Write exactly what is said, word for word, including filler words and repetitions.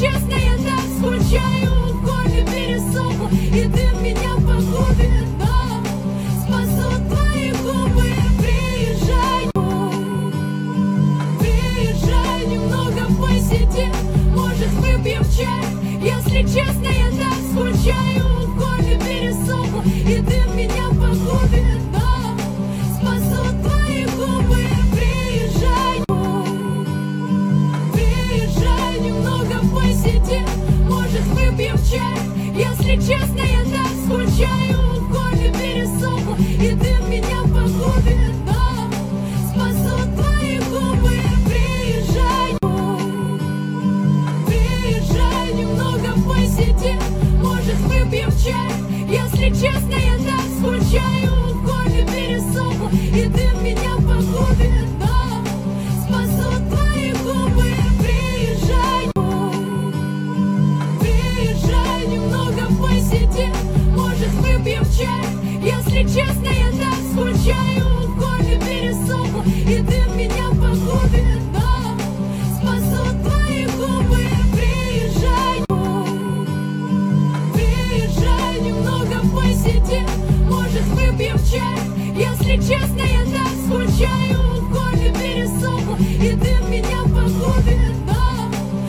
честно, я так скучаю, в горле пересохло, и ты меня по губе, но спасут твои губы. Приезжай, приезжай, немного посидим, может выпьем чай. Если честно, я так скучаю, в горле пересохло, и ты меня по губе, но спасут твои губы. Приезжай, приезжай, немного посидим, может выпьем чай. Если честно, я так скучаю, в горле пересохло, и ты меня по губе, но спасут твои губы. Приезжай, приезжай, немного посидим, может выпьем чай. Если честно, я так скучаю, в горле пересохло, и ты меня по губе, но спасут твои губы. Приезжай, приезжай, немного посидим, может выпьем чай. Если честно, я так скучаю, в горле пересохло, и ты меня по губе, но спасут твои губы. Приезжай, приезжай, немного посидим, может выпьем чай. Если честно, я так скучаю, в горле пересохло, и ты